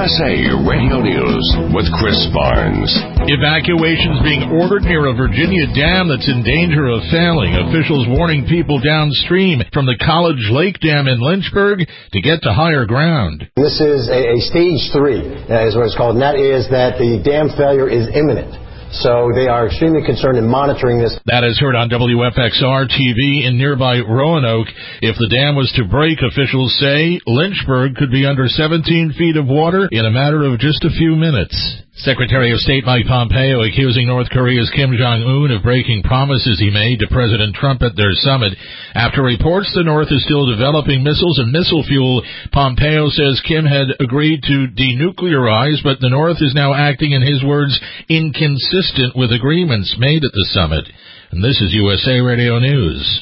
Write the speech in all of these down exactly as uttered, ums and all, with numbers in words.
S A Radio News with Chris Barnes. Evacuations being ordered near a Virginia dam that's in danger of failing. Officials warning people downstream from the College Lake Dam in Lynchburg to get to higher ground. This is a, a stage three, uh, is what it's called, and that is that the dam failure is imminent. So they are extremely concerned in monitoring this. That is heard on W F X R T V in nearby Roanoke. If the dam was to break, officials say Lynchburg could be under seventeen feet of water in a matter of just a few minutes. Secretary of State Mike Pompeo accusing North Korea's Kim Jong-un of breaking promises he made to President Trump at their summit. After reports the North is still developing missiles and missile fuel, Pompeo says Kim had agreed to denuclearize, but the North is now acting, in his words, inconsistent with agreements made at the summit. And this is U S A Radio News.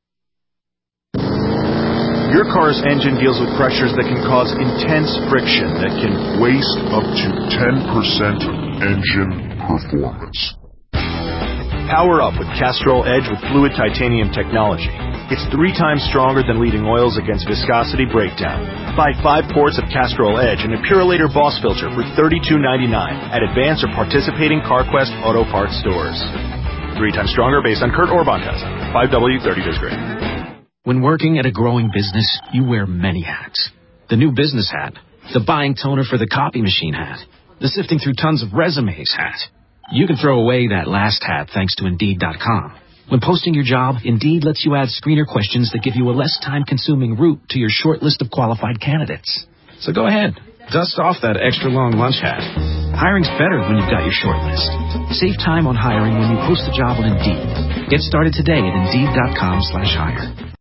Your car's engine deals with pressures that can cause intense friction that can waste up to ten percent of engine performance. Power up with Castrol Edge with fluid titanium technology. It's three times stronger than leading oils against viscosity breakdown. Buy five quarts of Castrol Edge and a Purolator Boss filter for thirty-two ninety-nine at advanced or participating CarQuest Auto Parts stores. Three times stronger based on Kurt Orban test. five W thirty disc grade. When working at a growing business, you wear many hats. The new business hat, the buying toner for the copy machine hat, the sifting through tons of resumes hat. You can throw away that last hat thanks to Indeed dot com. When posting your job, Indeed lets you add screener questions that give you a less time-consuming route to your short list of qualified candidates. So go ahead, dust off that extra long lunch hat. Hiring's better when you've got your short list. Save time on hiring when you post a job on Indeed. Get started today at Indeed dot com slash hire.